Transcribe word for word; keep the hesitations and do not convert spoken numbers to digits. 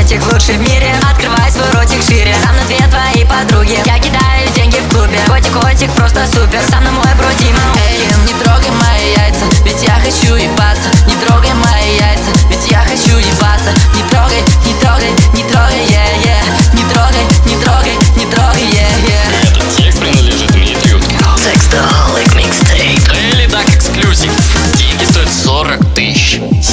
котик лучший в мире. Открывай свой ротик шире, со мной две твои подруги. Я кидаю деньги в клубе, котик, котик просто супер. Со мной мой бро Дима. Эй, не трогай мои яйца, ведь я хочу ебаться. Не трогай мои яйца, ведь я хочу ебаться. Не трогай, не трогай, не трогай, yeah, yeah. Не трогай, не трогай, не трогай, yeah, yeah. Этот текст принадлежит Дмитрию Уткину. Sexaholic Mixtape. Daily Duck эксклюзив. Деньги стоят сорок тысяч.